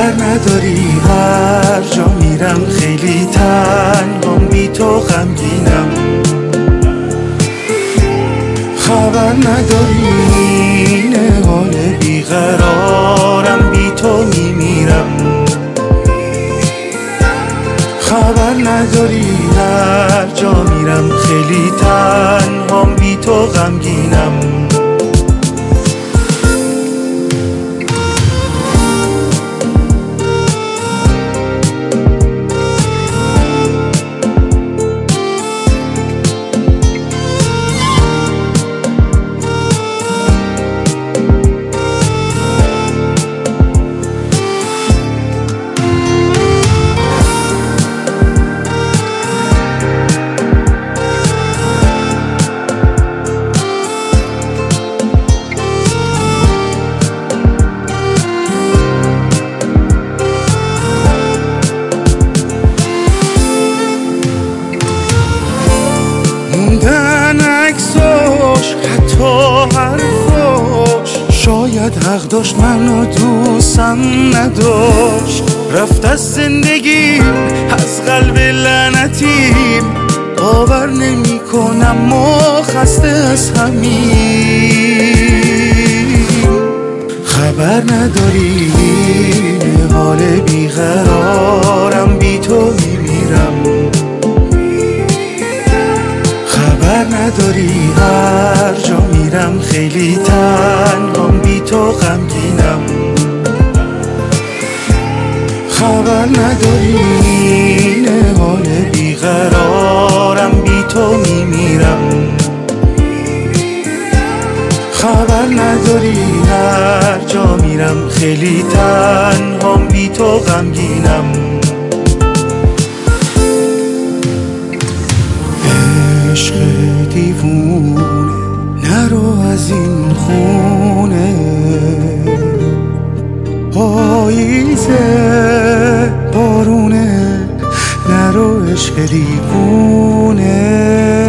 خبر نداری هر جا میرم خیلی تنهام، بی تو غمگینم. خبر نداری این حال بیقرارم، بی تو میمیرم. خبر نداری هر جا میرم خیلی تنهام، بی تو غمگینم. موندن عکساش حتی حرفاش، شاید حق داشت منو دوستم نداشت. رفت از زندگیم از قلب لعنتیم، باور نمی کنم ما خسته از همین. خبر نداری حال بیقرارم، بی تو میمیرم. خبر نداری هر جا میرم خیلی تنهام، بی تو غمگینم. خبر نداری این حال بیقرارم، بی تو میمیرم. خبر نداری هر جا میرم خیلی تنهام، بی تو غمگینم. عشق دیوونه نرو از این خونه، پاییزه بارونه نرو عشق دیوونه.